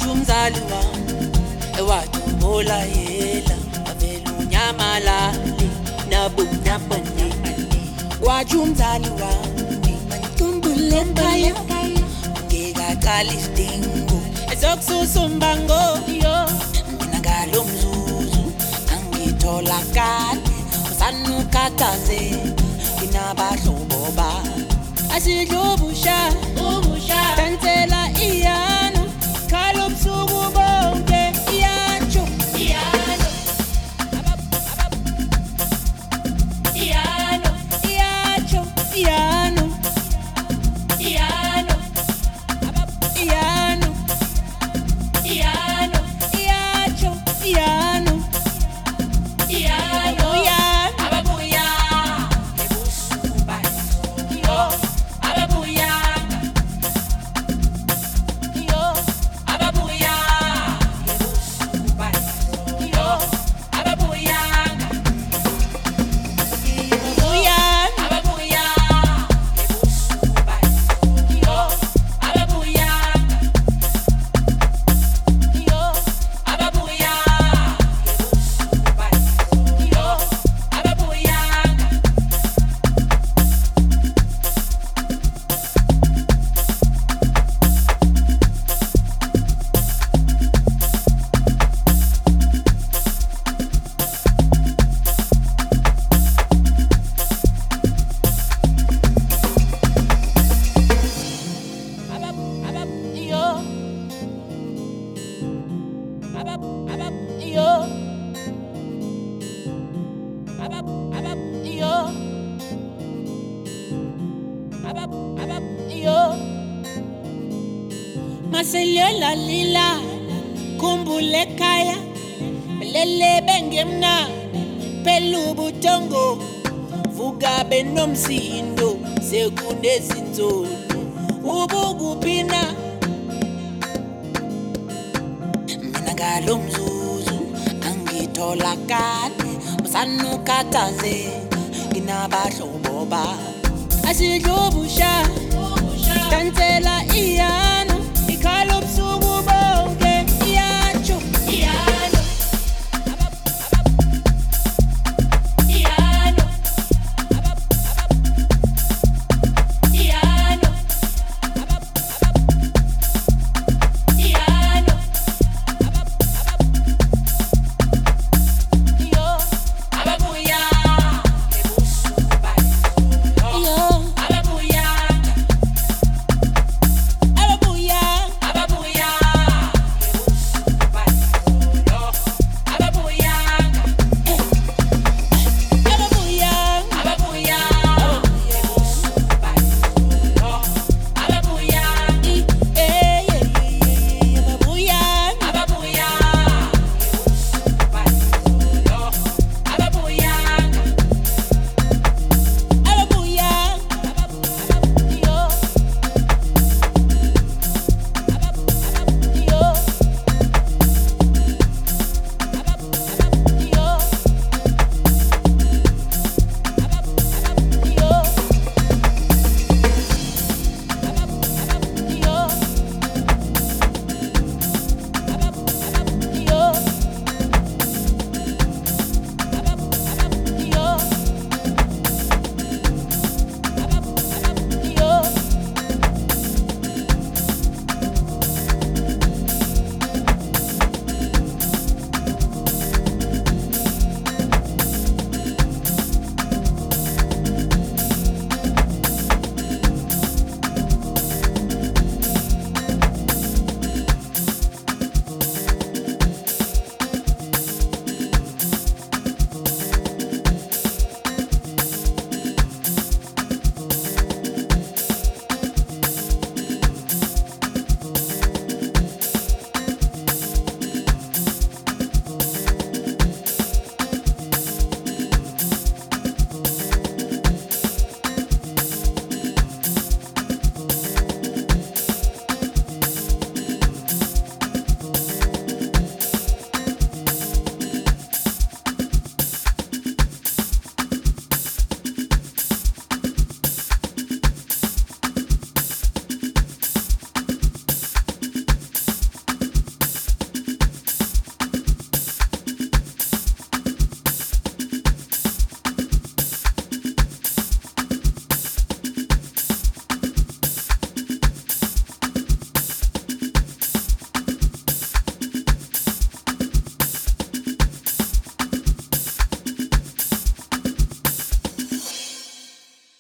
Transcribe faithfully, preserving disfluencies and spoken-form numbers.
washo umzali wami ewadumbola yela avela unyamalali nabumnyapane washo umzali wami mantumbule ekhaya ngekaqala isidingo ezokususa umbango yo mina ngalo mzuzu angitholakala usanukataze inabahlobo ba asidlubusha ubusha dansela iyano khalo busuku bonke iyacho iyano iyano iyacho iyano iyano iyano iyano iyacho iyano iyano ababuya ebusuba yo ababuya yo ababuya ebusuba yo ababuya ababuya ababuya ebusuba yo ababuya yo ababuya ebusuba yo ababuya abab abab yo abab abab yo abab abab yo abab abab yo maselela lila kumbule ekhaya lele bengemna phela ubuthongo vuka benomsindo sekunezinzolo ubukuphina mina ngalo mzuzu angitholakala usanukataze inabahlobo ba asidlubusha dansela iya